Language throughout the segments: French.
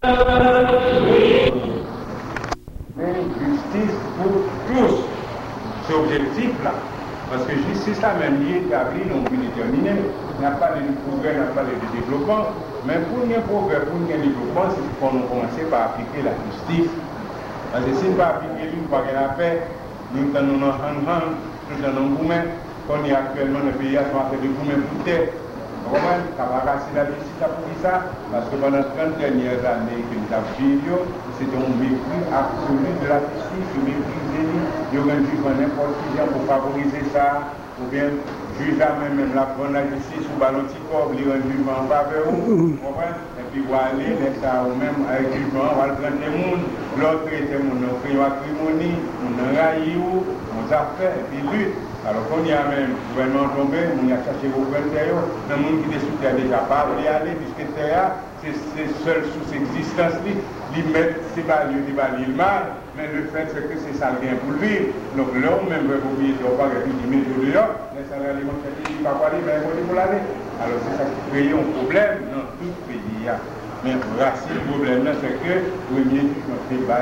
Mais justice pour tous. C'est objectif-là. Parce que justice, là, même lié établi, non plus déterminé. On n'a pas de progrès, on n'a pas de développement. Mais pour un progrès, pour un développement, c'est qu'on a commencé par appliquer la justice. Parce que si on ne pas appliquer l'une, pas qu'elle a fait, nous tenons en hand, nous tenons en gourmet, qu'on est actuellement dans le pays, on a fait des gourmets pour terre. Vous comprenez? Ça va casser la justice pour ça, parce que pendant 30 dernières années que nous avons vécu, c'était un mépris absolu de la justice, un mépris déni. Il y a un juge en n'importe qui vient pour favoriser ça, ou bien juge même la prendre la justice ou ballon petit corps, il y a un jugement en faveur, vous comprenez? Et puis vous allez, ça ou même avec jugement, on va le prendre les gens, l'autre était mon crime à crimonie, on a raillé, on a fait, et puis lutte. Alors qu'on y a même le gouvernement tombé, on y a cherché au gouvernement, le monde qui est sous terre déjà pas voulu aller, puisque terre, c'est seul sous existence, il met ses balieux, il balaye mal, mais le fait c'est que c'est ça le bien pour lui. Donc là, même le propriétaire, on va dire 10 000 dehors, les salaires alimentaires, il ne va pas aller, mais il pour l'aller. Alors c'est ça qui crée un problème dans tout le pays. Mais le problème, c'est que le premier c'est pas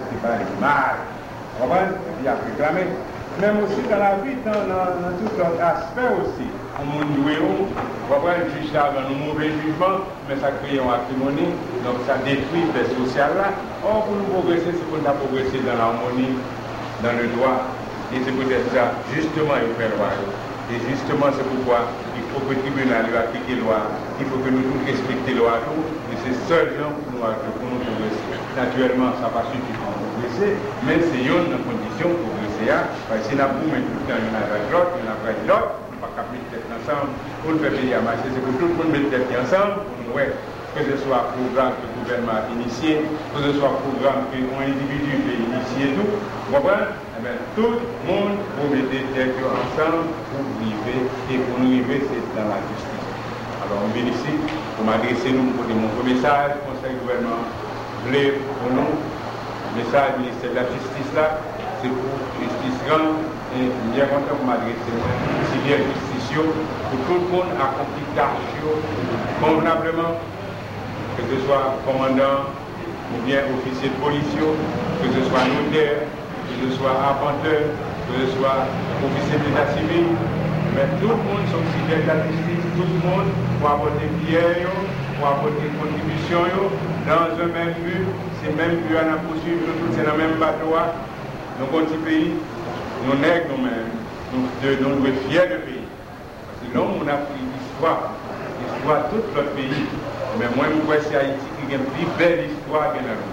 mal. Vous comprenez? Il a réclamé. Même aussi dans la vie, dans tout autre aspect aussi. On m'a dit, on va le juge là dans un mauvais jugement, mais ça crée une acrimonie, donc ça détruit le social là. Or, pour nous progresser, c'est pour nous progresser dans l'harmonie, dans le droit. Et c'est peut-être ça, justement, il fait loi. Et justement, c'est pourquoi il faut que le tribunal applique la loi, il faut que nous tous respections la loi, et c'est seul gens pour nous progresser. Naturellement, ça va suffire pour progresser, mais c'est une condition pour progresser. Parce que si nous avons tout le temps une avec l'autre, une avec l'autre, on ne peut pas mettre tête ensemble, pour le faire payer à marcher, c'est pour tout le monde mettre tête ensemble, pour nous, que ce soit un programme que le gouvernement a initié, que ce soit un programme qu'un individu peut initier, tout, vous comprenez? Eh bien, tout le monde peut mettre tête ensemble pour arriver, et pour nous arriver, c'est dans la justice. Alors, on vient ici pour m'adresser nous, pour mon message, conseil gouvernement, pour nous, le message du ministère de la Justice là, c'est pour justice grande et bien content pour m'adresser, si bien justice, pour tout le monde accomplir tâche convenablement, que ce soit commandant ou bien officier de police, que ce soit notaire, que ce soit arpenteur, que ce soit officier d'état civil, mais tout le monde sont fidèles à la justice, tout le monde pour apporter pierre, pour apporter contribution dans un même but, c'est même but à la poursuivre, nous c'est dans le même bateau. Nos petits pays, nous nègres nous-mêmes, nous devons être fiers du pays. Parce que là, on a pris l'histoire de tout notre pays. Mais moi, je vois c'est Haïti qui a une plus belle histoire que nous.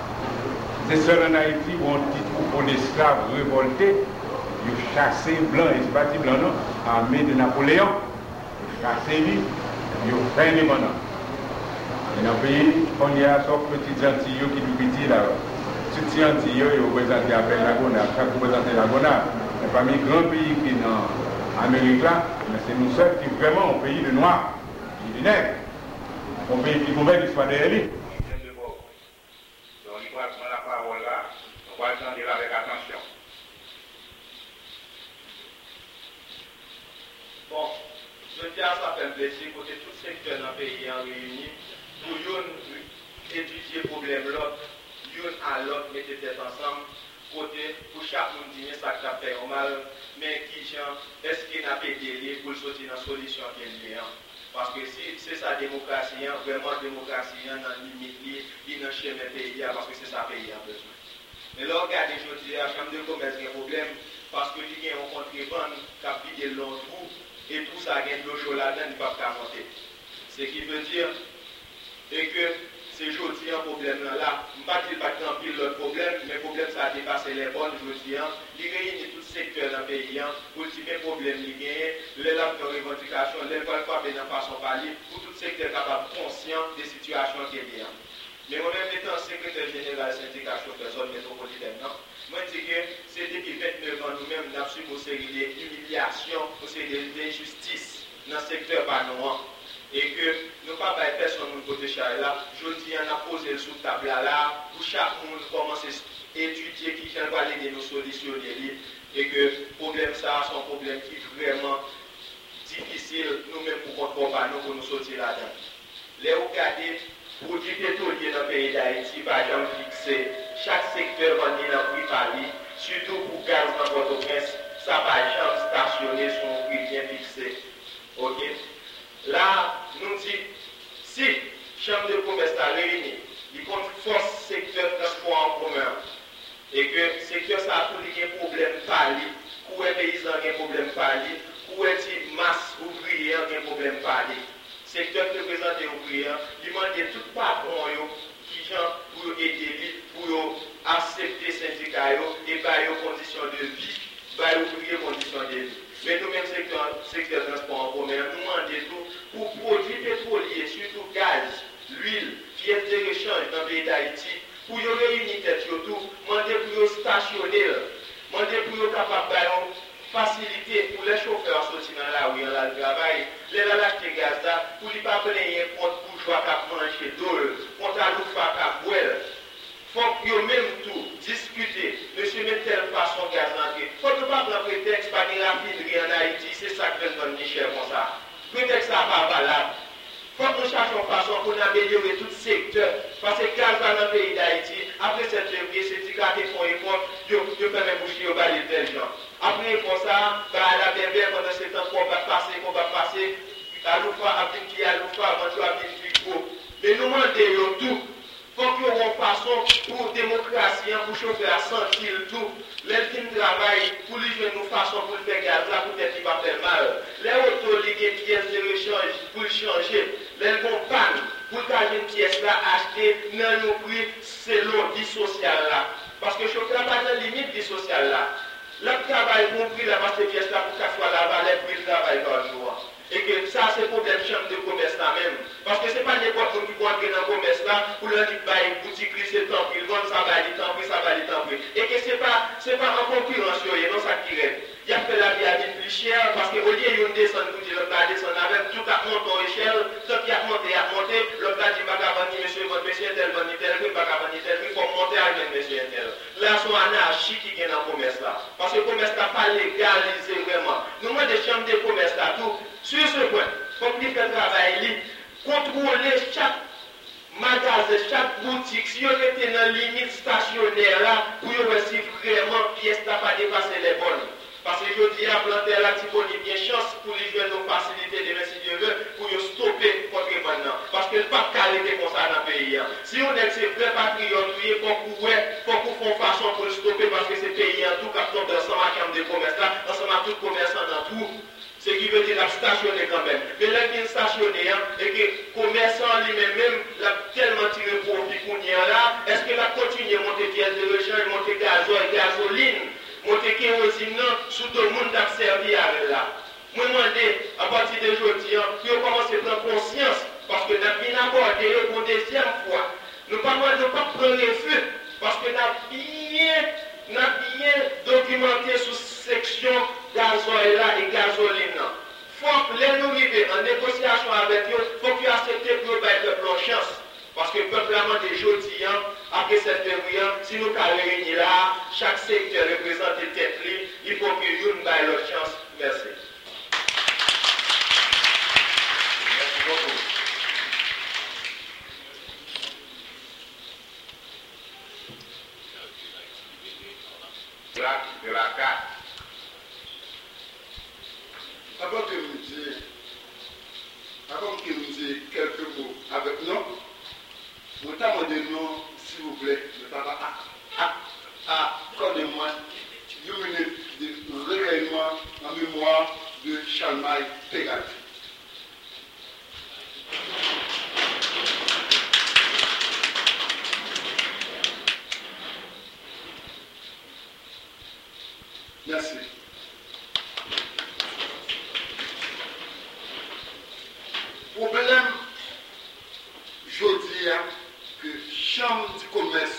C'est seul en Haïti où on dit troupeau d'esclaves révoltés, ils ont chassé blanc, et c'est pas dit blanc, non, armée de Napoléon, ils ont chassé lui, ils ont fait indépendant. Et dans le pays, on y a sorte de petites Antilles qui nous petit là. Toutes ces Antilles, ils représentent la Gonade, chaque représenté la Gonade. Mais parmi les grands pays qui sont en Amérique là, c'est nous seuls qui vraiment un pays de noirs, de nègres. Un pays qui pouvait qu'il soit derrière lui. Donc il faut prendre la parole là, on va attendre avec attention. Bon, je tiens à ça faire plaisir côté tout secteur dans le pays en réuni pour étudier le problème l'autre, l'une à l'autre, mettre tête ensemble, côté pour chaque monde dire ça qui a fait mal, mais qui est-ce qu'il n'a pas aidé pour sortir dans la solution qu'il y a. Parce que si c'est sa démocratie, vraiment démocratie, dans la limite, il n'a jamais pays, parce que c'est sa pays en besoin. Mais là, regardez, je dis, la Chambre de commerce a un problème, parce que il y a un contrebande qui a pris de long trou, et tout ça, il y a de l'eau chaude là-dedans, il ne peut pas monter. Ce qui veut dire que c'est aujourd'hui un problème là. Je ne vais pas dire l'autre problème, mais le problème ça a dépassé les bonnes aujourd'hui. Il réunit tout le secteur dans le pays pour dire les problèmes qu'il y a, les lames de revendication, les vols pas de façon parler, pour tout le secteur capable conscient des situations qu'il y a. Mais moi-même étant secrétaire général de la syndication de la zone métropolitaine, moi je dis que c'est depuis 29 ans nous-mêmes nous avons suivi une série d'humiliations, une série d'injustices dans le secteur panois. Et que nous ne pouvons pas personne de côté là. Je dis on a posé sous table là, pour chaque monde commence à étudier qui va aider nous solutionner. Et que le problème ça, c'est un problème qui est vraiment difficile, nous-mêmes pour contrôler nous pour nous sortir là-dedans. Les regardez, produits pétroliers dans le pays d'Haïti, par exemple, fixé, chaque secteur va venir dans le prix Paris, surtout pour gaz dans Port-au-Prince, ça va jamais stationner sur un prix bien fixé. Ok? Là, nous disons, si Chambre de commerce est réunie, il compte force secteur transport en commun, et que le secteur ça a tous les problèmes Paris, où les paysans ont des problèmes Paris, où les masse ouvrière ont des problèmes Paris. Secteur qui représente les ouvriers, il demande tout patron qui gens pour aider, pour accepter les syndicats et par les conditions de vie, par les ouvriers conditions de vie. Mais nous-mêmes, secteur transport en commun, nous demandons tout pour produits pétroliers, surtout gaz, l'huile, pièces de rechange dans le pays d'Haïti, pour y réunir tout, demander pour stationner, demander pour capable de faciliter pour les chauffeurs sortir dans la rue, dans le travail, les acheter gaz là, pour ne pas prendre un compte bourgeois qui manger d'eau, contre à l'oufa qui boire. Il faut que même tout discuter, monsieur, met telle façon gaz l'entrée. Il faut ne pas prendre prétexte par des raffineries en Haïti, c'est ça que fait donner cher comme ça. Prétexte ça pas valable. Il faut que nous cherchions une façon pour améliorer tout secteur. Parce que gaz dans le pays d'Haïti, après cette février, c'est dit qu'à des fonds et fonds, je fais mes bouchées au bas de tel gens. Après, pour ça, la bébé, pendant ce temps qu'on va passer, à l'oufa, à qui à l'oufa, avant tout à gros. Mais nous demandons tout. Il faut qu'il y ait une façon pour la démocratie, pour chauffer à sentir tout. Les films travaillent pour lui jouer une façon pour le faire gaz là, peut-être qu'il va faire mal. Les autos, les pièces de rechange pour le changer. Les compagnes, pour cacher une pièce là, acheter dans nos prix selon vie sociale là. Parce que chauffer n'a pas de limite vie sociale là. Le travail compris là, parce que pièce là, pour qu'elle soit la valeur pour le travail par jour. Et que ça, c'est le problème chambre de commerce là même. Parce que ce n'est pas n'importe qui peut entrer dans le commerce là, pour leur dire, bah, une boutique, c'est tant pis, vendre ça va aller tant pis, ça va aller tant pis. Et que ce n'est pas en concurrence, non, ça qui reste. Il a fait la vie à vie plus chère, parce qu'au lieu de descendre, vous dites, l'autre a descendre avec tout à monter en échelle, tout qui a monté, l'autre a dit, bah, venir, monsieur, votre monsieur, tel, venir, tel, prix, bah, venir, tel, prix, il faut monter à même, monsieur, tel. Là, c'est une anarchie qui est dans le commerce là. Parce que le commerce n'a pas légalisé vraiment. Nous, moi, des chambres de commerce là, tout. Sur ce point, il faut qu'il fasse travail, contrôler chaque magasin, chaque boutique, si on était dans la limite stationnaire là, pour voir si vraiment pièce n'a pas dépassé les bonnes. Parce que je dis à planter la Ticoni bien chance pour lui jouer nos facilités de si Dieu veut, pour stopper contre maintenant. Parce que le pas carrément comme ça dans le pays. Si on est ces vrais patriotes, il faut qu'on fasse façon pour le stopper parce que ces pays en tout cas tombent ensemble à la chambre de commerce là, ensemble à tout commerçant dans tout. Ce qui veut dire la stationner quand même. Mais là, il stationné, et que le commerçant lui-même, l'a tellement tiré profit qu'on y a là, est-ce qu'il a continué à monter pièces de rechange, monter gasoline, monter kérosine, sous tout le monde a servi avec là. Moi, je demande, à partir d'aujourd'hui, qu'on commence à prendre conscience, parce que nous avons bien abordé pour une deuxième fois. Nous ne pouvons pas prendre les feux, parce que nous avons bien documenté sous section gasoil là et gasoline. Il faut que les nous arriver en négociation avec eux, il faut qu'ils acceptent pour le peuple en chance. Parce que le peuple a demandé aujourd'hui, après cette février, si nous avons réunis là, chaque secteur représente une tête libre, il faut que nous ayons leur chance. Merci. Merci beaucoup. De la carte. Avant que nous disions quelques mots avec nous, vous demandez nous, s'il vous plaît, de papa, accordez-moi 2 minutes de recueillement en mémoire de Chalmaï Pégalfi. Merci. Problème, je dis que Chambre du commerce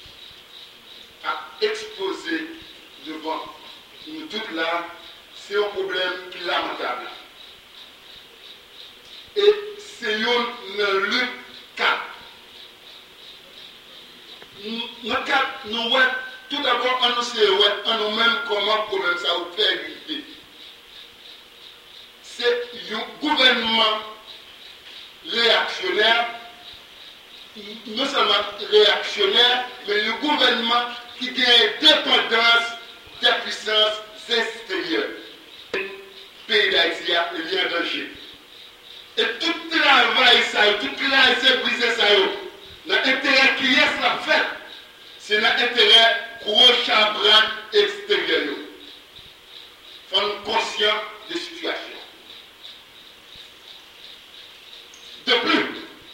a exposé devant nous toutes là, c'est un problème lamentable. Et c'est une lutte cap. Nous tout d'abord annoncer à nous-mêmes comment le problème ça vous fait arriver. C'est un gouvernement réactionnaire non seulement réactionnaire, mais le gouvernement qui gagne dépendance des puissances extérieures. Le pays d'Haïti est en danger. Et tout travail, tout travail, c'est briser ça. L'intérêt qui est la fait, c'est l'intérêt gros chambran extérieur. Il faut être conscient des situations. De plus,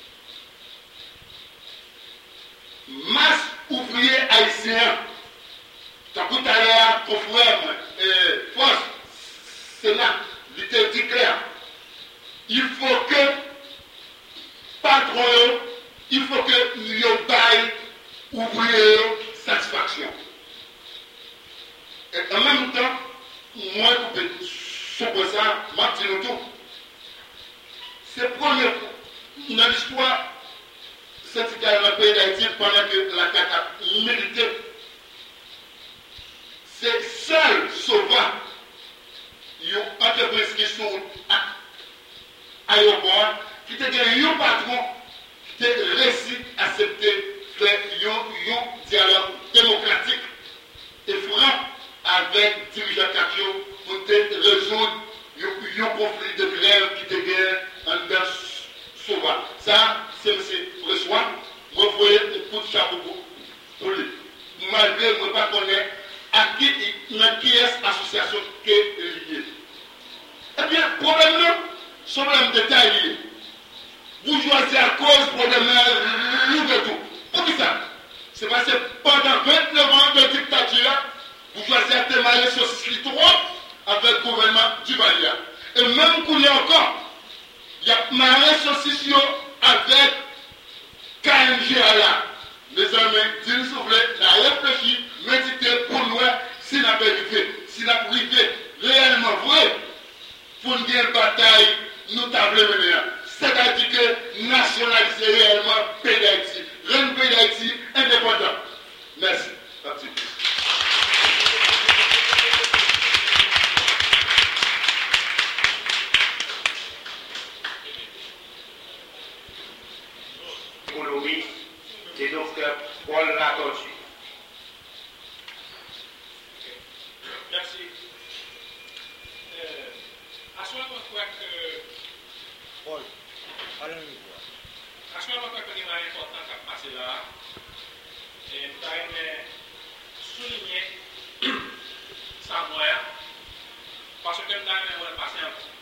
masse ouvriers haïtiens, t'as tout à l'heure, ton frère, force, Sénat, il te dit clair, il faut que, patron, il faut que nous baillons ouvriers satisfaction. Et en même temps, moi, sur ça, moi, je dis tout. C'est la première fois dans l'histoire syndicale dans le pays d'Haïti pendant que la CAC a milité. C'est seul sauvant une entreprise qui sont à l'aéroport qui te dit un patron qui te réussi à accepter faire un dialogue démocratique et franc avec dirigeants Capio pour te résoudre un conflit de grève qui te gagne en dedans sauvant. Ça, c'est M. Bressois. Moi, je voyais un coup de chapeau pour lui. Malgré que je ne pas connaître à qui est l'association qui est liée. Eh bien, problème là, c'est un problème détaillé. Vous choisissez à cause problème de tout. Pour qui ça? C'est parce que pendant 29 ans de dictature, vous choisissez à démarrer sur ce littoral avec le gouvernement du Valia. Et même qu'on est encore, il y a marré sur avec KMG là. Les amis, s'il vous plaît, la réfléchir, méditer pour nous, si n'a pas arrivé, si n'a pas arrivé réellement vrai, pour une bataille, nous t'avons mené. C'est-à-dire que nationaliser réellement le pays d'Haïti, rendre le pays d'Haïti indépendant. Merci. Merci. Économie et docteur Paul Latortu. Merci. À ce moment, je crois que. Paul, allons-y. À ce moment, je crois que c'est important de passer là. Et nous allons souligner ça, moi, parce que nous allons passer un peu.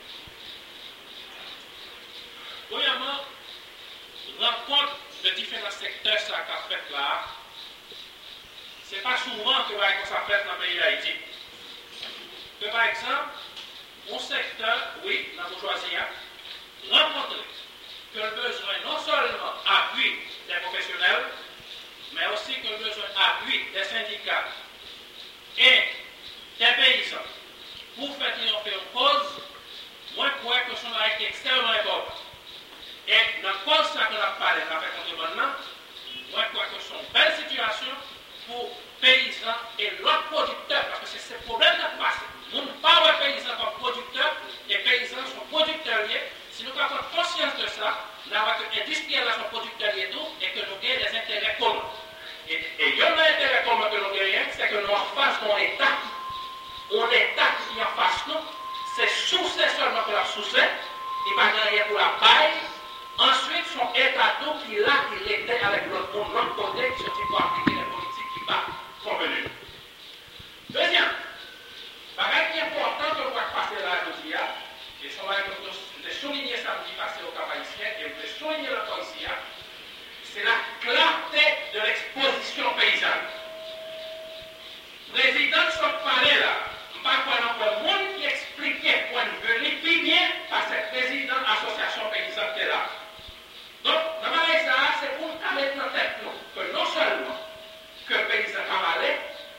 Premièrement, rencontre de différents secteurs ça qu'a fait là, ce n'est pas souvent que ça fait dans le pays d'Haïti. Par exemple, mon secteur, oui, la bourgeoisie, rencontre que le besoin non seulement appui des professionnels, mais aussi que le besoin appui des syndicats et des paysans pour faire triompher une cause, moi je crois que c'est extrêmement important. Et dans le constat qu'on a parlé, on a fait contrebannement, moi je crois que c'est une belle situation pour paysans et leurs producteurs, parce que c'est ce problème qui passe. Nous ne parlons pas de paysans comme producteurs, et paysans sont producteurs liés. Si nous avons conscience de ça, nous avons que industriels sont producteurs liés tout, et que nous gagnons des intérêts communs. Et il y a un intérêt commun que nous gagnons, c'est que nous en face d'un État, un État qui en face nous, c'est sous-c'est seulement pour la sous-c'est, il va gagner pour la paille. Ensuite, son état d'eau qui là, il était avec l'autre monde, l'autre côté, qui se dit pour appliquer les politiques qui va convenir. Deuxième, bagage qui est important que nous allons passer là aujourd'hui, et ça va être de souligner samedi passé au Cap haïtien, et de souligner le cas ici, c'est la clarté de l'exposition paysanne. Président de ce palais là, je ne sais pas le monde qui expliquait point de vue, puis bien par cette président association paysanne qui est là. Donc, dans ma ça, c'est pour nous mettre en tête que non seulement que le paysan cavalé,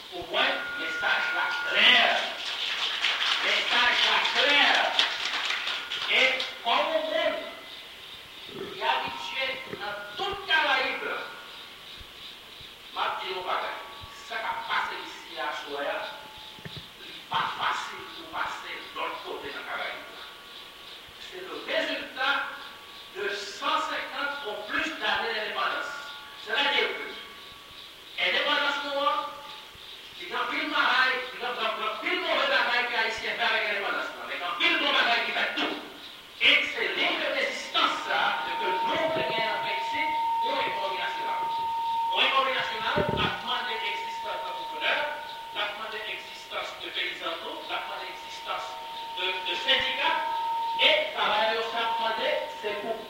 Au moins, message là clair. Message là clair. Et comme on monde qui est habitué dans toute Caraïbe, m'a dit au bagage, ça qui a passé ici à Soya, c'est pas facile pour passer de l'autre côté dans Caraïbe. C'est le résultat de 150 ou plus d'années d'indépendance. C'est-à-dire que l'indépendance noire, il y a un pile marais, il y a un pile mauvais bagaille qui a ici avec l'indépendance noire, il y a un pile bon bagaille qui fait tout. Et c'est l'une de résistance ça, de que nous, les gens ici, pour l'économie nationale. Pour l'économie nationale, a demandé l'existence d'entrepreneurs, a demandé l'existence de paysans, a demandé l'existence de syndicats, et par ailleurs, ça a demandé, c'est pour.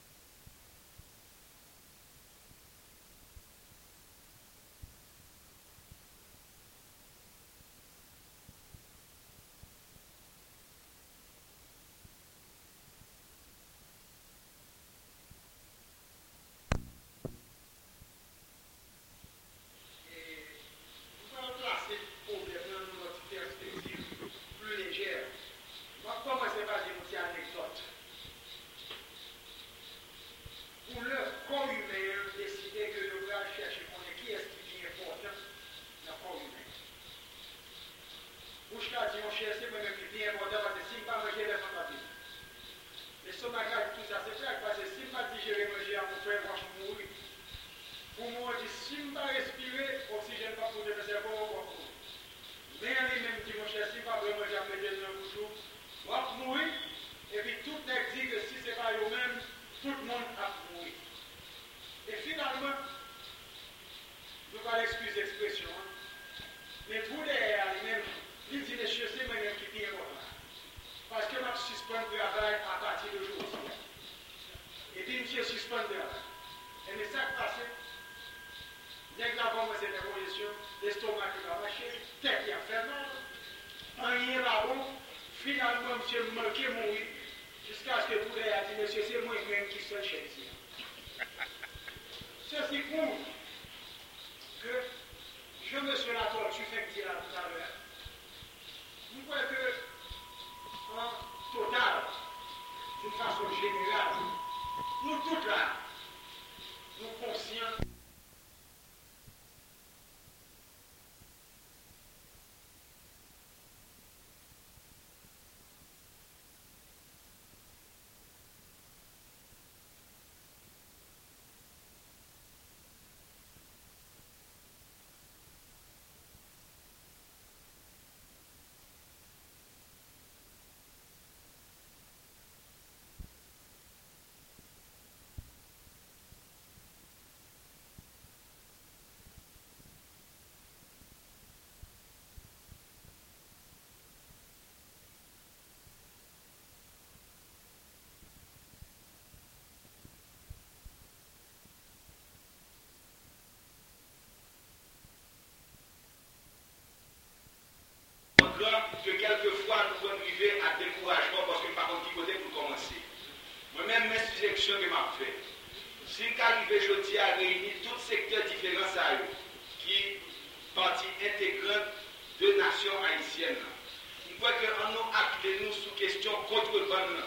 Que quelquefois nous pouvons arriver à découragement parce que par contre, qui côté pour commencer. Moi-même, mes suggestions que m'a fait. Si arrivé jeudi à réunir tous secteurs différents à eux, qui partie intégrante de nation haïtienne, il faut qu'on nous appelle nous sous question contrebande,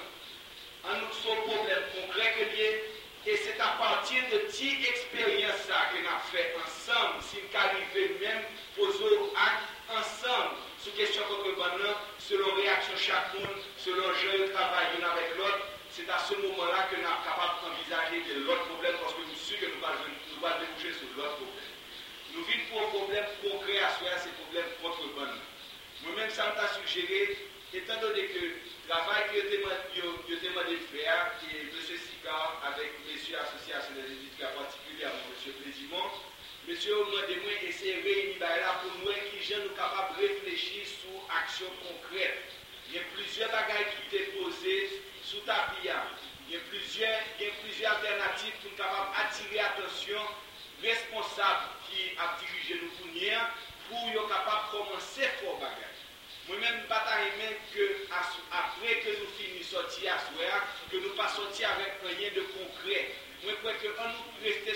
on nous sur problème concret que lié, et c'est à partir de cette expérience que nous avons fait ensemble, si nous arrivons même poser acte ensemble sous question contrebande, selon réaction chaque monde, selon le travail l'un avec l'autre, c'est à ce moment-là que nous sommes capables d'envisager de l'autre problème parce que nous sommes sûrs que nous allons déboucher sur l'autre problème. Nous vivons pour un problème concret à soi, c'est un problème contrebande. Moi-même, ça m'a suggéré, étant donné que le travail que je demandé de faire, et M. Sicard avec M. Association des éducateurs particulièrement M. Président, M. Omandemouin essaie de réunir là pour nous qui sont capables de réfléchir sur action concrète. Il y a plusieurs bagages qui étaient posés sous tapis. Il y a plusieurs alternatives pour nous capables d'attirer l'attention responsable qui a dirigé nous pour être capable de commencer à faire des bagages. Moi-même, je ne que après que nous finissons de sortir à soir, que nous ne pas sortir avec rien de concret. Moi, je crois que nous rester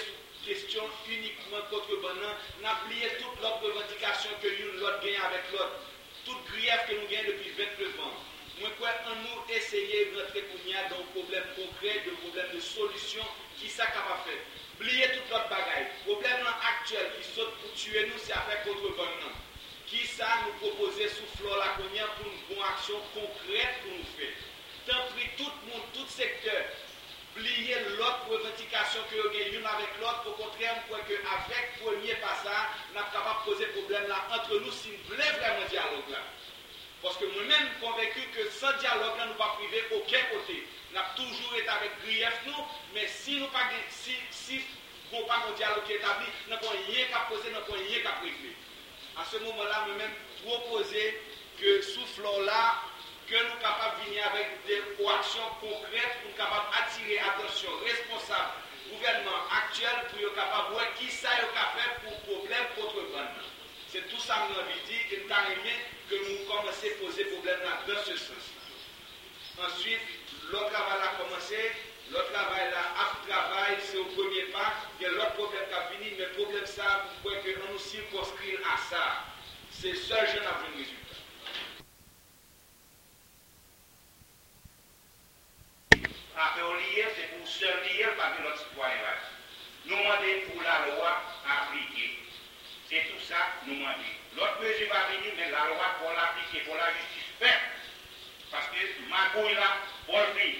question uniquement contrebandant, n'a plié toute l'autre revendication que l'autre gagne avec l'autre. Toute grief que nous gagnons depuis 29 ans. Moi, quoi, on nous essayer de rentrer dans un problème concret, de problème de solution, qui ça capable faire. Oubliez toute l'autre bagaille. Le problème actuel qui saute pour tuer nous, c'est avec contrebandant. Qui ça nous proposer sous fleur la cognée pour une bonne action concrète pour nous faire. Tant pis tout le monde, tout secteur, oubliez l'autre revendication que nous gagnons l'une avec l'autre. Au contraire, je crois qu'avec le premier passage, nous sommes capables de poser problème là entre nous si nous voulons vraiment dialogue là. Parce que moi-même convaincu que sans dialogue là, nous ne pouvons pas priver aucun côté. Nous avons toujours été avec grief nous, mais si nous pas si nous n'avons pas un dialogue établi, nous n'avons rien qu'à poser, nous n'avons rien qu'à priver. À ce moment-là, moi-même proposer que sous fleur là, que nous sommes capables de venir avec des actions concrètes pour nous capables d'attirer l'attention responsable gouvernement actuel pour être capable de voir qui ça est capable pour problème contrebande. C'est tout ça que nous avons dit et nous avons aimé que nous commençons à poser problème là dans ce sens. Ensuite, l'autre travail a commencé, l'autre travail là, après travail, c'est au premier pas, il y a l'autre problème qui a fini, mais le problème ça, vous pouvez que nous circonscrire à ça. C'est seul jeune à un résultat. Après au lire, c'est pour seul lire par notre citoyen. Nous demandons pour la loi à appliquer. C'est tout ça, nous demandons. L'autre mesure va venir, mais la loi pour l'appliquer, pour la justice faite. Parce que ma couille là, pour le pays.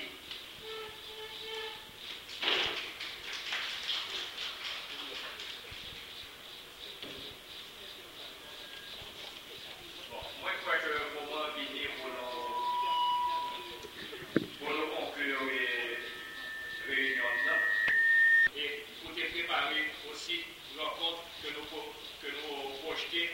Bon, moi je crois que le moment est venu pour nous conclure les réunions. Et pour te préparer aussi une rencontre que nous projetons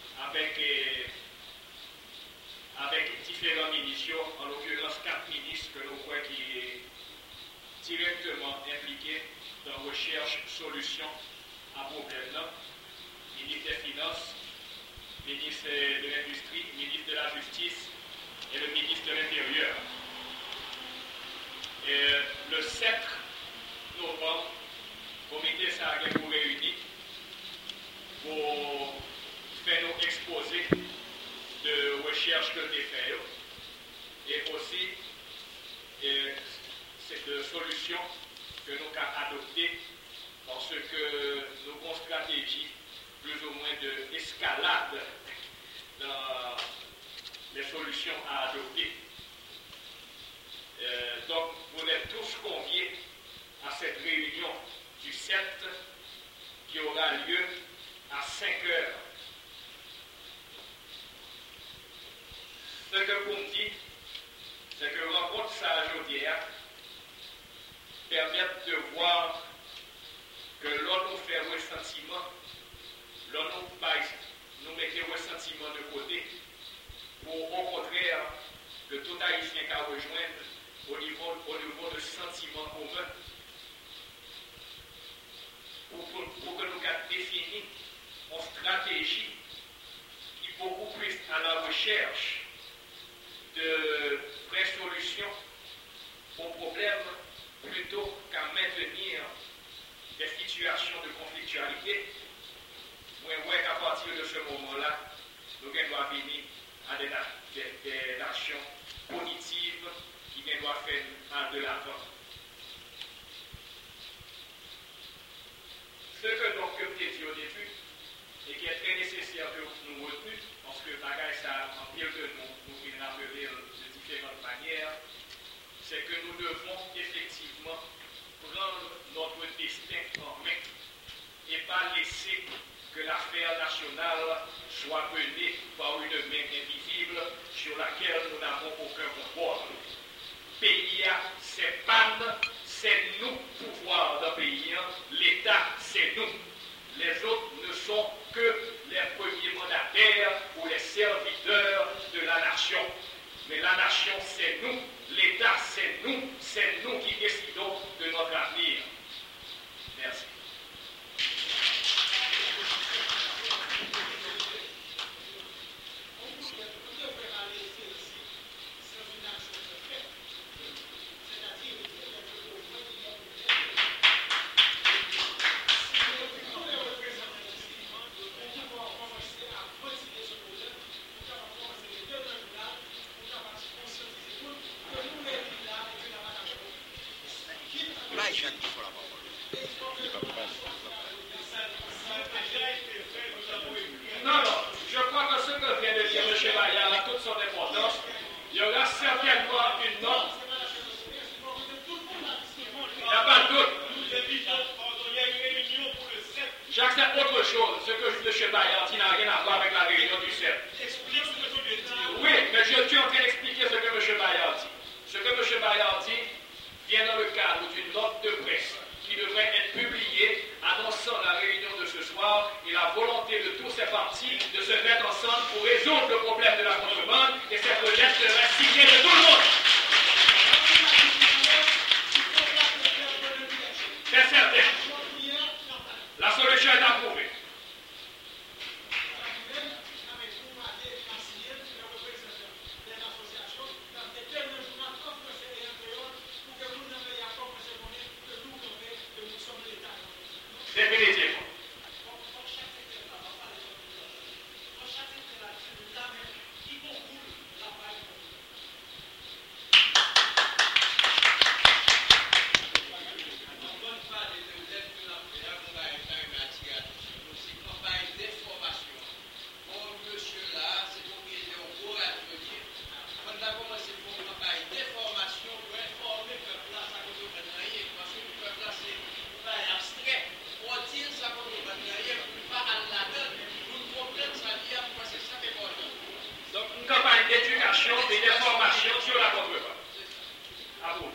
avec différents ministres, en l'occurrence 4 ministres que nous croyons qui est directement impliqués dans la recherche, solution à problème. Ministre des Finances, ministre de l'Industrie, ministre de la Justice et le ministre de l'Intérieur. Le 7 novembre, le comité s'est réuni pour faire nos exposés de recherche que nous faisons et aussi c'est de solutions que nous avons adoptées parce que nous avons une stratégie plus ou moins d'escalade dans les solutions à adopter. Donc, vous êtes tous conviés à cette réunion du 7 qui aura lieu à 5 heures. Ce que vous me dites, c'est que rencontre ça aujourd'hui permettre de voir que l'on nous fait ressentiment, l'on nous met ressentiment de côté, pour au contraire que tout haïtien qu'à rejoindre au niveau de sentiments communs, pour que nous définissions une stratégie qui est beaucoup plus à la recherche de vraies solutions aux problèmes plutôt qu'à maintenir des situations de conflictualité. Moi, qu'à partir de ce moment-là, nous devons venir à des actions positives qui doivent faire de l'avant. Ce que donc, comme je l'ai dit au début, et qui est très nécessaire que nous retenions, parce que bagaille ça en pile de nous qui rappeler de différentes manières, c'est que nous devons effectivement prendre notre destin en main et pas laisser que l'affaire nationale soit menée par une main invisible sur laquelle nous n'avons aucun pouvoir. Pays, c'est panne, c'est nous, pouvoir d'un pays, l'État, c'est nous. Les autres ne sont que les premiers mandataires ou les serviteurs de la nation. Mais la nation, c'est nous. L'État, c'est nous qui décidons de notre avenir. Merci. aura certainement une note. Il n'y a pas de doute. J'accepte autre chose. Ce que M. Baillardi n'a rien à voir avec la réunion du 7. Explique ce que tu veux dire. Oui, mais je suis en train d'expliquer ce que M. Baillardi. Ce que M. Baillardi vient dans le cadre d'une note de presse qui devrait être publiée annonçant la réunion de ce soir et la volonté de tous ces partis de se mettre ensemble pour résoudre le problème de la contrebande, et cette lettre devrait signer de tout le monde. C'est certain. La solution est approuvée. Définitivement. Donc, une campagne d'éducation et d'information sur la contrebande. Approuvé.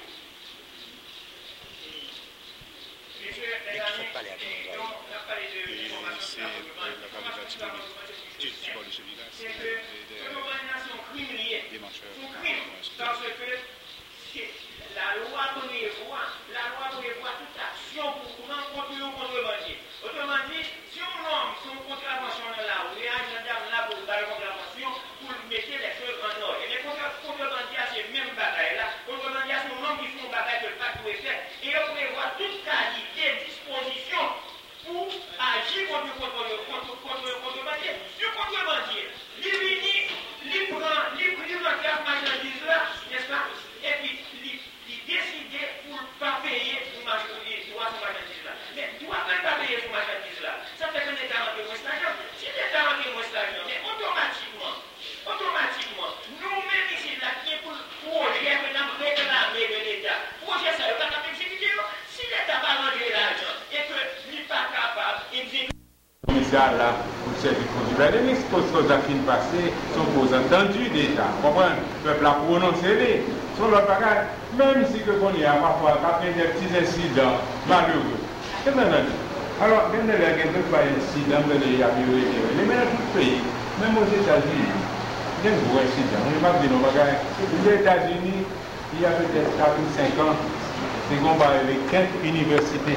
Messieurs, les amis, on a parlé de l'information sur la contrebande. L'information sur la contrebande, c'est que l'organisation criminelle, son crime, parce que la loi prévoit toute action pour rencontrer le contrebandier. Autrement dit, si on nomme son contravention là, ou les agents là pour faire la contravention, pour mettre les choses en ordre. Et les contrebandiers, c'est le même bagaille là. Contrebandiers, c'est le même qui font bagaille de pas tout effet. Et on prévoit toute qualité, disposition pour agir contre le contrebandier. Le contrebandier, il prend la marchandise là, n'est-ce pas? Et puis, il décide pour ne pas payer pour marchandise là. Mais il doit pas payer pour marchandise là. Ça fait que l'État rentre moins l'argent. Si l'État rentre moins l'argent, mais automatiquement, nous-mêmes ici, là, qui est pour le projet, réclamer de l'État, projet ça, il n'y a pas de sécurité. Si l'État va rendre l'argent et que il n'est pas capable, il dit. Là, pour servir consulat, les choses qui sont passées sont causes entendues d'État. Comprenez? Le peuple a prononcé les. Sur le bagage, même si que qu'on y a parfois des petits incidents malheureux. C'est maintenant. Alors, bien il y a d'autres incidents que les amis, mais dans tout le pays, même aux États-Unis, il y a un gros incident. On ne va pas dire nos bagages. Les États-Unis, il y a peut-être 4 ou 5 ans, c'est qu'on va aller 15 universités.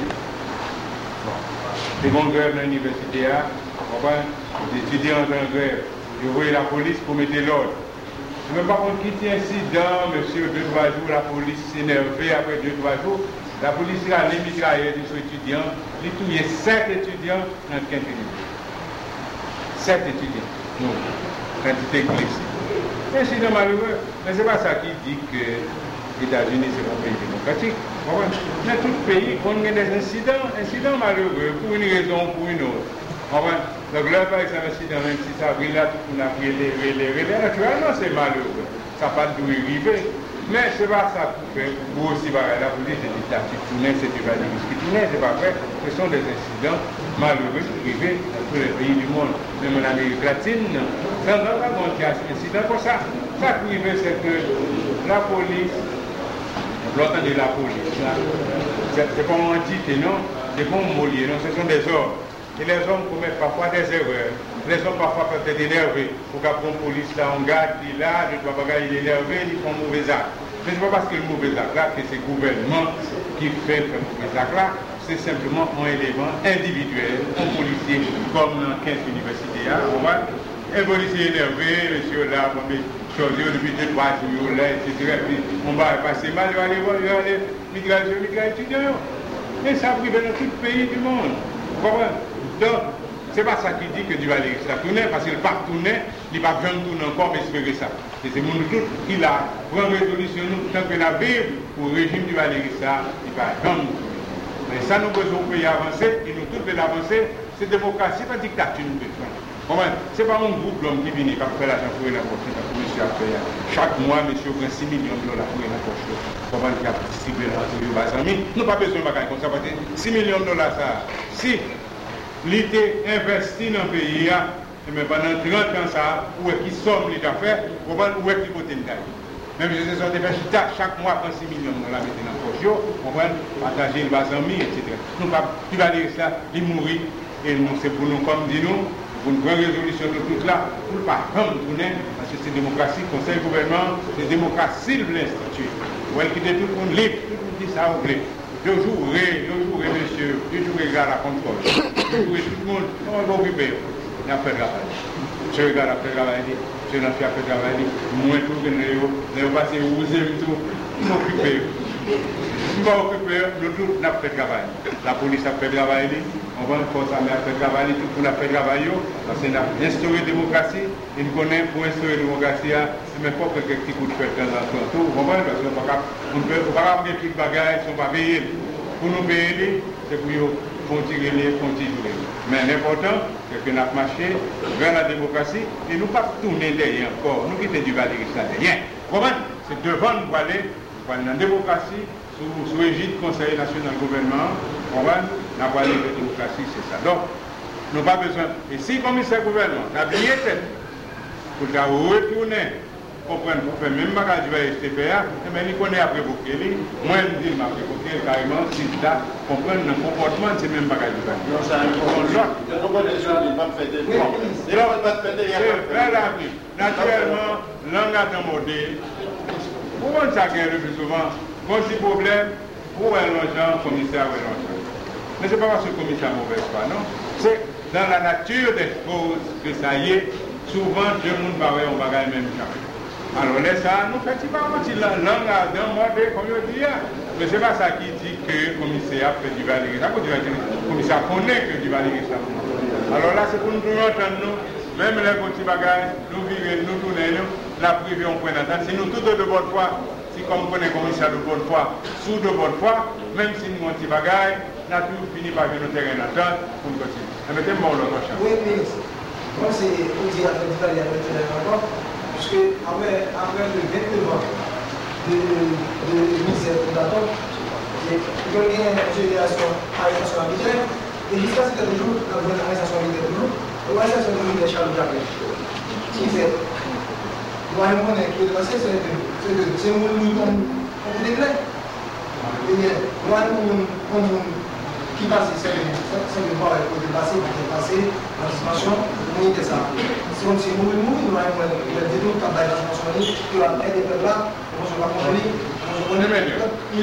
C'est qu'on grève dans l'université, les étudiants en grève, ils voient la police pour mettre l'ordre. Je ne sais pas contre qui est incident, monsieur, 2-3 jours, la police s'énervait après 2-3 jours. La police a les mitraillettes des étudiants, il y a 7 étudiants dans le campus. 7 étudiants. Non, quantité glissée. Incident malheureux, mais ce n'est pas ça qui dit que les États-Unis c'est un pays démocratique. Dans tout pays, on a des incidents malheureux pour une raison ou pour une autre. Donc là, par exemple, incident, même si ça brille là, tout le monde a pris les relais, naturellement c'est malheureux. Ça n'a pas dû arriver. Mais ce n'est pas ça pour faire. Vous aussi, la police, c'est des statuts tournés, c'est du validisme qui tournait, c'est pas vrai. Ce sont des incidents malheureux privés dans tous les pays du monde. Même en Amérique latine, dans notre monde, il y a des incidents comme ça. Ça qui arrive, c'est que la police, l'ordre de la police, c'est pas une entité, non? C'est pas un molier, non? Ce sont des hommes. Et les hommes commettent parfois des erreurs. Les hommes parfois peuvent être énervés. Pour qu'après une police là, on garde, il est là, il est énervé, ils font un mauvais acte. Mais ce n'est pas parce que le mauvais acte là, que c'est le gouvernement qui fait le mauvais acte là, c'est simplement un élément individuel, un policier comme dans 15 universités. Un policier énervé, monsieur là, choisir depuis 2-3 jours là, etc. Puis on va passer mal, il va aller voir, il va aller migration étudiant. Et ça arrive dans tout le pays du monde. Donc, ce n'est pas ça qui dit que du Valéry ça tourne, parce qu'il ne va pas tourner, il ne va pas tourner encore, mais espérer ça. Et c'est mon tout qui a pris une résolution, tant que la Bible, pour le régime du Valéry ça, il va jamais tourner. Mais ça, nous besoin de pays avancer, et nous tous devons avancer, c'est démocratie, pas dictature, nous besoin. C'est pas un groupe l'homme qui vient qui fait l'argent pour la poche, comme monsieur a fait. Chaque mois, monsieur prend 6 millions de dollars pour la poche. Comment il a distribué dans le nous pas besoin de bagaille comme ça, parce que 6 millions de dollars, ça, si l'ité investi dans le pays, mais pendant 30 ans, ça, où est-ce qu'il somme l'État fait, où est-ce qu'il peut tenir. Même si c'est sorti faire chaque mois, prend 6 millions de dollars, mettre dans le poche, on va partager le bas amis, etc. Nous pas, qui va dire ça, il mourit, et nous, c'est pour nous, comme dit nous, pour une grande résolution de tout là, pour ne pas tourner, parce que c'est démocratie, conseil gouvernement, c'est démocratie de l'institut. Où elle quitte tout le monde libre, tout le monde dit ça au gré. Je jouerai, monsieur, je jouerai à la contrôle. Je jouerai tout le monde, on va occuper. Il a fait travail. Je regarde après travail, je n'ai fait après travail, moi tout, je n'ai pas passé où j'ai tout, je m'occupe. Je m'occupe, nous tous, on a fait travail. La police a fait travail, on va force à faire travail, tout le monde a fait travail, parce qu'on a instauré la démocratie, et nous connaissons pour instaurer la démocratie, mais il faut que quelques petits coups de feu de temps en temps, vous comprenez, parce qu'on ne peut pas avoir des petites bagages, ils ne sont pas payés. Pour nous payer, c'est pour continuer. Mais l'important, c'est que nous avons marché vers la démocratie et nous ne pas tourner derrière encore. Nous quittons du Valéry ça derrière. C'est devant nous aller dans la démocratie sous l'égide du Conseil national gouvernement. Nous avons aller vers la démocratie, c'est ça. Donc, nous n'avons pas besoin. Et si le commissaire gouvernement a bien tête pour retourner, comprendre, pour faire même bagage du STPA, mais il connaît après vous. Moi, je dis, je carrément, si là, comprendre le comportement de ces mêmes bagages du STPA. Non, ça a naturellement, l'engagement modèle, pourquoi ça gagne le plus souvent? Bon, si problème, pour un logement, commissaire ou un logement. Mais ce n'est pas parce que le commissaire est mauvais, non? C'est dans la nature des choses que ça y est, souvent, deux mondes barrés ont bagage même temps. Alors là, ça, nous fait pas mentir la langue d'un mode, comme je dis, mais ce n'est pas ça qui dit que le commissaire fait du Valéry. Ça veut dire que le commissaire connaît que du Valéry. Alors là, c'est pour nous entendre, nous, même les petits bagages, nous vivons, nous tournons, la privée, on peut entendre. Si nous tous de bonne foi, si comme on connaît le commissaire de bonne foi, sous de bonne foi, même si nous avons un petit bagage, nous avons toujours fini par venir au terrain d'entente pour nous continuer. Mettez-moi l'autre champ. Oui, ministre. Moi, c'est pour dire à la encore. Puisque après le 29 ans de ministère fondateur, il y a une génération arrestation arbitraire, et jusqu'à ce jour, quand vous avez arrestation arbitraire toujours, l'arrestation de Charles Jacques. Qui fait, moi, je me dis que c'est un monde on déclare. Moi, qui passe, c'est le voir pour dépasser, l'anticipation, nous était ça. Si on s'est mourir, nous avons dit nous, quand la transformation, qui va aider vers là, on se va comprendre, on se connaît.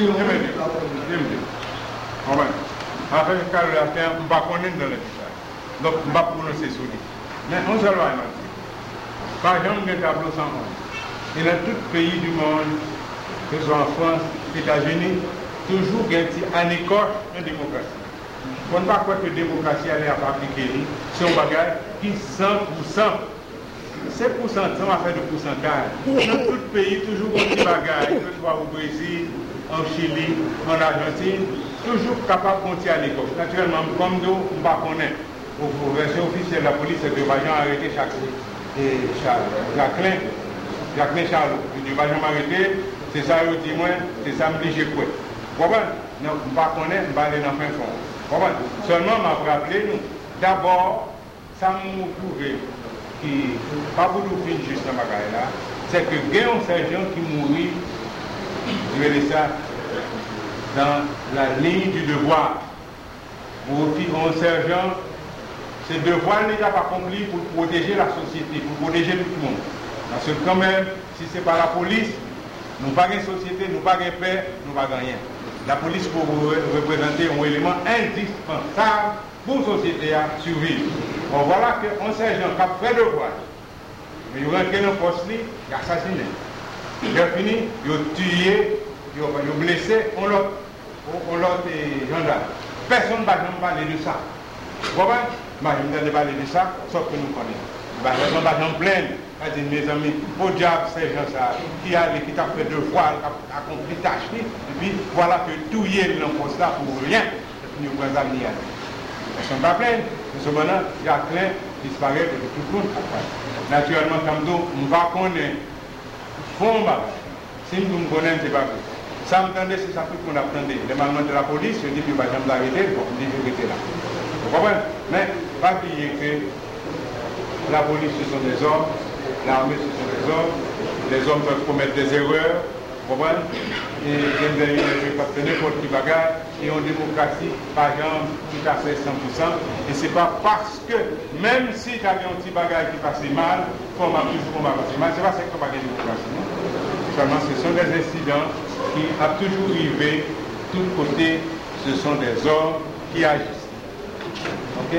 Après, quand on l'a fait, on va connaître dans le détail. Donc, on va prononcer sur lui. Mais on se va dire. Par exemple, des tableaux sans monde. Et dans tout pays du monde, que ce soit en France, États-Unis, toujours il y a un écorche de démocratie. On ne va pas croire que la démocratie allait appliquer, c'est un bagage qui 100%. C'est pourcentage, on va faire de pourcentage. Dans tout pays, toujours un petit bagage, que ce soit au Brésil, en Chili, en Argentine, toujours capable de monter à l'école. Naturellement, comme nous, on ne va pas connaître. Pour version officielle de la police, c'est que les gens ont arrêté Jacqueline Charlot. Les gens ont arrêté, c'est ça, je dis moi, c'est ça, je dis quoi. On ne va pas connaître, on va aller dans le fin fond. Seulement, on m'a rappelé, nous, d'abord, ça m'a prouvé qui pas beaucoup de filles juste dans ma carrière là, c'est que il y a un sergent qui mourit, je vais dire ça, dans la ligne du devoir. Pour un sergent, ce devoir n'est pas accompli pour protéger la société, pour protéger tout le monde. Parce que quand même, si ce n'est pas la police, nous n'avons pas une société, nous n'avons pas de paix, nous n'avons pas rien. La police pour représenter un élément indispensable pour la société à survivre. Bon, voilà qu'un sergent qui a fait devoir, mais il rentre dans le poste, il a assassiné. Il a fini, il a tué, il a blessé, on l'a gendarme. Personne ne va jamais parler de ça. Vous comprenez? Je ne vais pas parler de ça, sauf que nous connaissons. On va jamais plaindre. Dit mes amis, au diable, ces gens-là, qui t'a fait devoir, qui a accompli tâche, et puis voilà que tout y est dans le poste là pour rien, et puis nous prenons l'avenir. Ils ne sont pas pleins, mais cependant, Jacqueline disparaître de tout le monde. Naturellement, comme nous, on va connaître fond bagage. Si nous connaissons, c'est pas vrai. Ça m'entendait, c'est ça tout qu'on attendait. Les membres de la police, je dis que par exemple l'arrêter, bon, on dit que j'étais là. Vous comprenez? Mais pas oublier que la police ce sont des hommes, l'armée ce sont des hommes peuvent commettre des erreurs, vous comprenez? Et ils ne peuvent pas n'importe qui bagage, et en démocratie, par exemple, tout à fait 100%. Et c'est pas parce que, même si tu as un petit bagage qui passe mal, comme à plus qu'on va passer mal, c'est pas ça qu'on va gagner démocratie. Seulement, ce sont des incidents qui a toujours arrivé, tous côtés, ce sont des hommes qui agissent. Ok?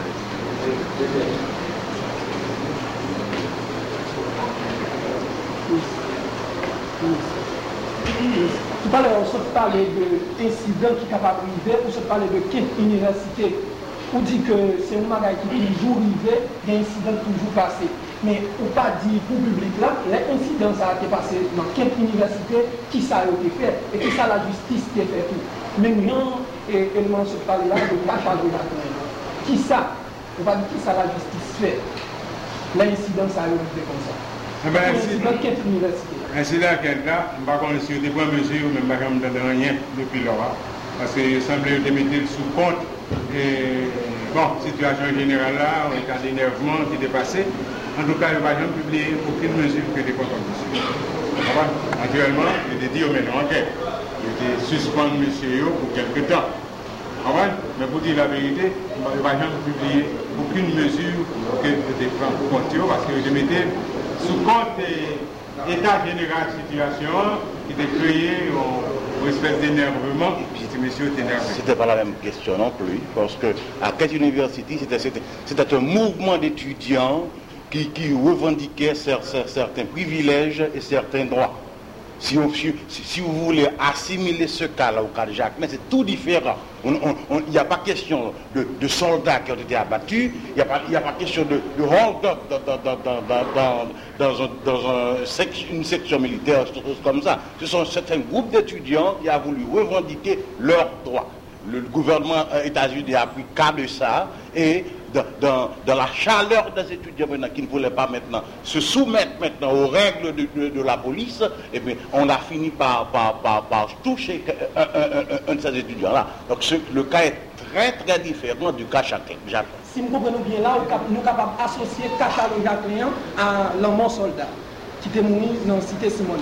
Tu parlais d'incidents qui sont capables d'arriver, ou tu parlais de quelle université, ou dit que c'est un magasin qui est toujours arrivé, il y a un incident toujours passé. Mais ou pas dit pour le public là, l'incident ça a été passé dans quelle université, qui ça a été fait, et qui ça la justice qui a fait tout. Mais non, et moi je parle là de cachage de la plainte. Qui ça, on va dire qui ça la justice fait. L'incident ça a été comme ça. Dans quelle université? Incident qu'elle là, je ne sais pas si des points mesures, mais je ne sais rien depuis lors. Parce qu'il semblait que mettre sous compte. Et bon, situation générale là, un cas d'énervement qui est dépassé. En tout cas, il ne va jamais publier aucune mesure que des contre monsieur. Naturellement, il était dit au maintenant enquête. Il était suspendu monsieur pour quelque temps. Mais pour dire la vérité, il ne va jamais publier aucune mesure que des prendre contre parce que je mettais sous compte l'état général de situation qui était créé une espèce d'énervement. C'était pas la même question non plus, parce que à quelle université c'était un mouvement d'étudiants qui revendiquait certains privilèges et certains droits. Si vous voulez assimiler ce cas-là au cas de Jacques, mais c'est tout différent. Il n'y a pas question de soldats qui ont été abattus, il n'y a pas question de hold-up dans une section militaire, comme ça. Ce sont certains groupes d'étudiants qui ont voulu revendiquer leurs droits. Le gouvernement états-unis a pris cas de ça et dans la chaleur des étudiants maintenant, qui ne voulaient pas maintenant se soumettre maintenant aux règles de la police, et bien, on a fini par toucher un de ces étudiants-là. Donc le cas est très très différent du cas Jacqueline. Si nous comprenons bien là, nous sommes capables d'associer Cachalo Jacqueline à l'homme soldat qui était mort dans la cité Simone.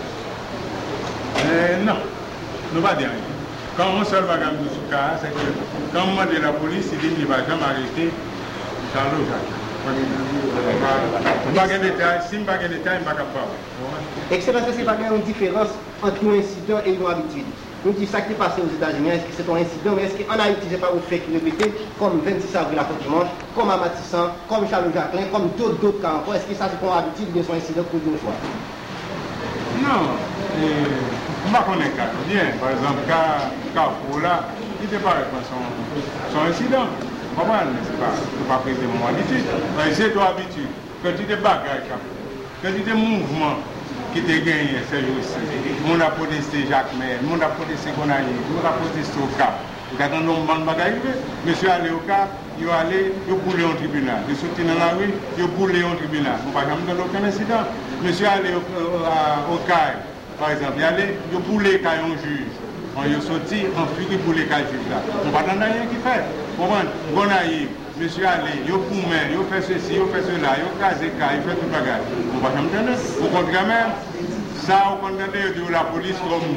Non, nous ne va pas dire. Quand on seul bagage de ce cas, c'est que quand on demande la police, il dit qu'il ne va jamais arrêter Charles Jacques. Si on ne pas de détail, il ne va pas parler. Excellence, c'est pas une différence entre un incident et une habitude. Nous disons ça qui est passé aux États-Unis, est-ce que c'est un incident, mais est-ce qu'en Haïti, c'est pas au fait qu'il répétait, comme 26 avril à dimanche, comme à Matissan, comme Charles Jacqueline, comme d'autres cas encore, est-ce que ça c'est une habitude de son incident pour une fois? Non. On va connaître bien, par exemple, Carrefour là, il n'était pas son incident. Comment? C'est pas prêter mon habitude. C'est ton habitude. Quand tu te bagages, quand tu te mouvement qui te gagné, c'est aussi. On a protesté Jacques Mer, on a protesté Gonaï, on a protesté au Cap. Vous attendez un bon bagage, monsieur allé au Cap, il est allé, il a boulé au tribunal. Il est sorti dans la rue, il a boulé au tribunal. On ne va jamais donner aucun incident. Monsieur allé au CAI. Par exemple, il y a les boulets quand un juge. On y a sorti en fuite pour les cas juge là. On ne va pas rien qui fait. Bon naïf, monsieur allé, il fait ceci, il fait cela, il fait il fait tout le bagage. On ne va jamais donner. Au contraire même, ça, on condamne la police comme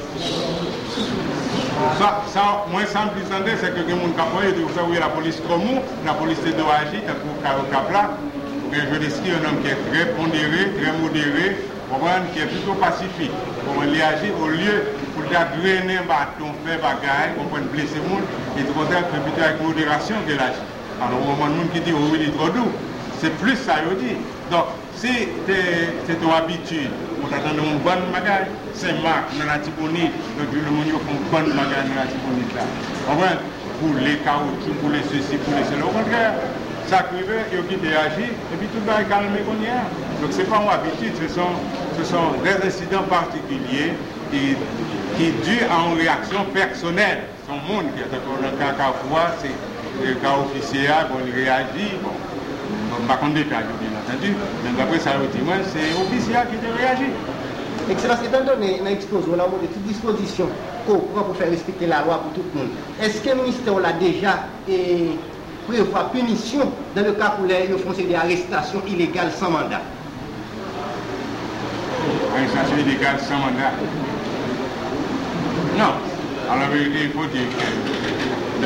ça, moi, sans plus entendre, c'est que les gens qui ont fait la police comme nous, la police doit agir pour cap là. Je dis un homme qui est très pondéré, très modéré, qui est plutôt pacifique. On agit au lieu pour drainer un bâton, faire bagaille, on peut blesser le monde, et tout ça, fait plutôt avec modération que l'agir. Alors, au moment où il dit, oh, il est trop doux, c'est plus ça, il dit. Donc, si c'est ton habitude, on t'attend une bonne bagaille, c'est marque dans la Tibonite, donc le monde fait une bonne bagaille dans la Tibonite là. Pour les caoutchoucs, pour les ceci, pour les cela, au contraire. Ça arrive, il y a qui réagit, et puis tout le monde est calmé qu'on y a. Donc ce n'est pas une habitude, ce sont des incidents particuliers qui durent à une réaction personnelle. Son monde qui est dans le cas Carrefour, c'est le cas officiel, bon, il réagit. Bon. Par contre, détail, bien entendu, mais d'après ça, c'est officiel qui a réagi. Excellence, étant donné dans l'exposé, on a montré toute disposition qu'on prend pour faire respecter la loi pour tout le monde. Est-ce que le ministère l'a déjà prévoit punition dans le cas où ils font des arrestations illégales sans mandat? Arrestation illégale sans mandat? Non. En la vérité, il faut dire que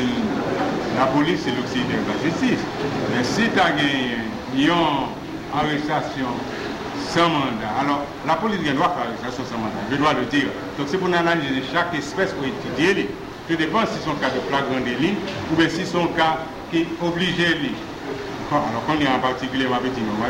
la police, c'est l'auxiliaire de la justice. Mais si tu as gagné une arrestation sans mandat, alors la police doit faire arrestation sans mandat, je dois le dire. Donc c'est pour analyser chaque espèce pour étudier. Tout dépend si son cas de flagrant délit ou bien si son cas qui oblige lui. Alors qu'on est en particulier, il y a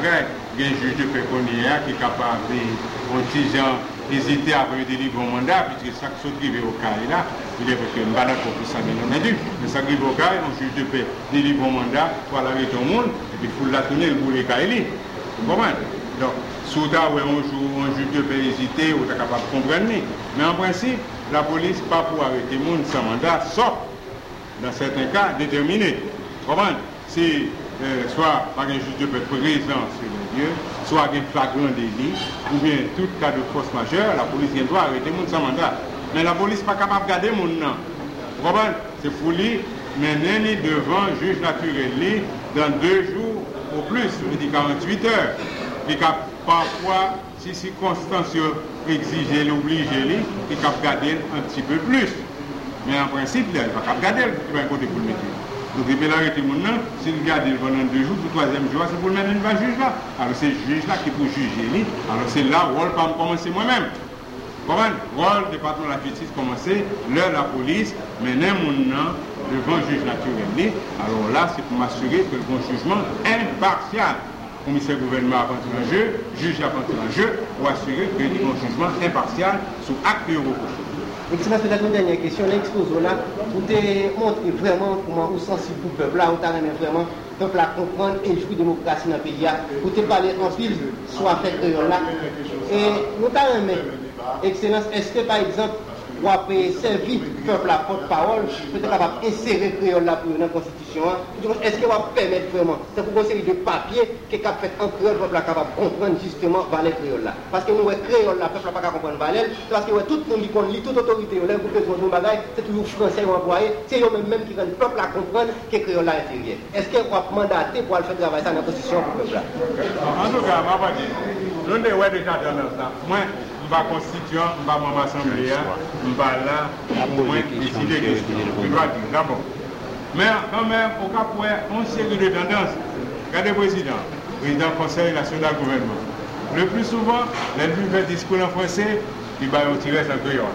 un juge de paix qui est capable de petit gens hésiter à avoir délivrer un mandat, puisque chaque chose qui est au cas là, il est parce que une balade pour ça, bien entendu. Mais ça qui est au cas, un juge de paix délivre un mandat pour aller tout le monde, et puis il faut la tourner pour les cas. Vous comprenez? Donc, sous ta où un juge de paix hésiter, ou tu es capable de comprendre. Mais en principe, la police, pas pour arrêter le monde sans mandat, sauf dans certains cas déterminés. Vous comprenez? Si soit par un juge de paix présent sur le lieu, soit un flagrant délit, ou bien tout cas de force majeure, la police doit arrêter le monde sans mandat. Mais la police n'est pas capable de garder le monde. Vous comprenez? C'est folie, mais n'est devant le juge naturel dans 2 jours au plus, je dis 48 heures. Et parfois, si circonstances exigent, l'obligent, il peut garder un petit peu plus. Mais en principe, il ne va pas garder, il va côté pour le mettre. Donc, il peut l'arrêter maintenant, s'il garde pendant 2 jours, le 3e jour, c'est pour le mettre un juge là. Alors, c'est le juge là qui peut juger. Alors, c'est là où on peut commencer moi-même. Comment le rôle du département de la justice commencer, l'heure la police, mais maintenant, devant le juge naturel. Alors là, c'est pour m'assurer que le bon jugement impartial. Le commissaire gouvernement a pris un jeu, le juge a pris un jeu, pour assurer que le bon jugement impartial sur acte reproché. Excellence, peut-être une dernière question. L'exposé là, vous avez montré vraiment comment vous sensible pour le peuple là, vous avez vraiment le peuple à comprendre et jouer la démocratie dans le pays. Vous avez parlé en pile, soit fait là. Et nous avons Excellence, est-ce que par exemple, vous avez servi le peuple à porte-parole, peut-être capable d'insérer le créole là pour la Constitution? Est-ce que vous permettre vraiment, c'est pour une série de papiers qui est fait en créole, le peuple est capable de comprendre justement valeur créole là? Parce que nous, le créole là, le peuple n'a pas comprendre valeur, parce que tout le monde qui connaît, toute autorité, les groupes de bagaille, c'est toujours français ou envoyé, c'est eux-mêmes qui rendent le peuple à comprendre que le créole là est intérieur. Est-ce que vous avez mandaté pour faire travailler ça dans la Constitution pour le peuple là? En tout cas, je ne vais pas dire. Nous devons déjà tendance là. Moi, je vais constituant, je vais m'en assemblée, je vais là, pour décider de ce que je dois dire d'abord. Mais quand même, au cas où on série de tendances, regardez le président conseil national gouvernement. Le plus souvent, les plus fait discours en français, il va tirer en créole.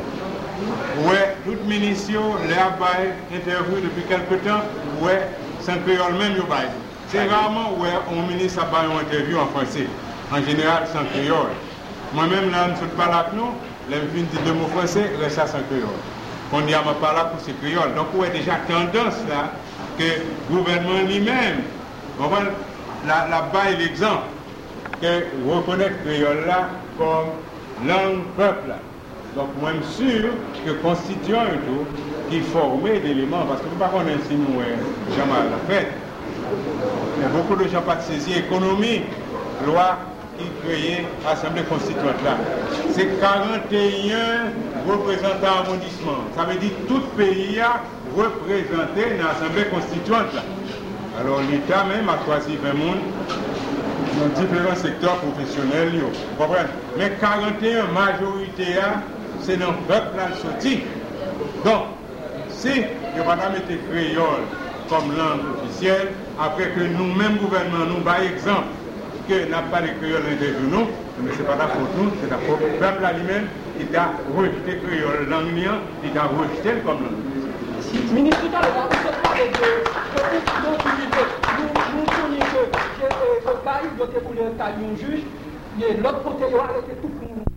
Ouais, toute munition, les abailles, interview depuis quelque temps, ouais, sans créole même, il va. C'est rarement où un ministre a pas une interview en français. En général, sans créole. Moi-même, là, je ne suis pas là avec nous, les films de mots français, reste sans créole. On dit à ma part là pour ces créoles. Donc, il y a déjà tendance là que le gouvernement lui-même, la baille l'exemple, que reconnaître le créole là comme langue peuple là. Donc, moi, je suis sûr que constituant un tout qui formait d'éléments, parce que nous ne pouvons pas connaître si nous jamais la fête. Il y a beaucoup de gens pas de saisir économie, loi qui créait l'Assemblée constituante là. C'est 41 représentants arrondissement. Ça veut dire que tout pays a représenté dans l'Assemblée constituante là. Alors l'État même a choisi 20 personnes dans différents secteurs professionnels. Vous comprenez? Mais 41 majorité, c'est dans le peuple là sorti. Donc, si il n'y a pas de mettre créole comme langue officielle, après que nous-mêmes, gouvernement, nous par exemple, que n'a pas de créole interview nous, mais ce n'est pas la faute nous, c'est la faute du peuple lui-même qui a rejeté le créole langue, il a rejeté comme langue. Ministre, tout à l'heure, vous avez parlé nous connaissons que le cas, il doit être pour le cas d'un juge, et l'autre côté, il a arrêté tout le monde.